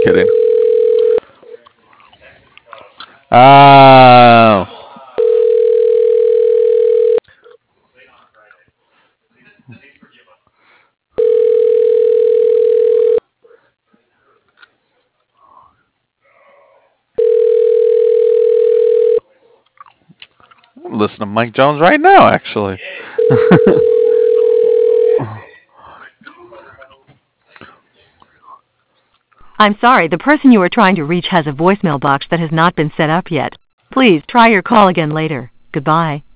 kidding. Oh. Listen to Mike Jones right now, actually. I'm sorry, the person you are trying to reach has a voicemail box that has not been set up yet. Please try your call again later. Goodbye.